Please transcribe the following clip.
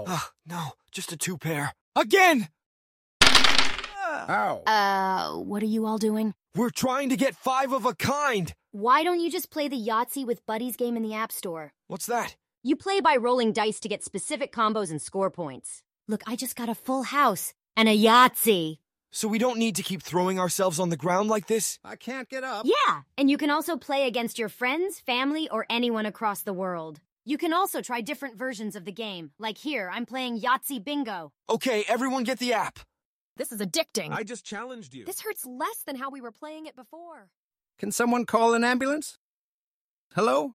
No, just a two-pair. Again! Ow. What are you all doing? We're trying to get 5 of a kind! Why don't you just play the Yahtzee with Buddies game in the App Store? What's that? You play by rolling dice to get specific combos and score points. Look, I just got a full house and a Yahtzee. So we don't need to keep throwing ourselves on the ground like this? I can't get up. Yeah, and you can also play against your friends, family, or anyone across the world. You can also try different versions of the game. Like here, I'm playing Yahtzee Bingo. Okay, everyone get the app. This is addicting. I just challenged you. This hurts less than how we were playing it before. Can someone call an ambulance? Hello?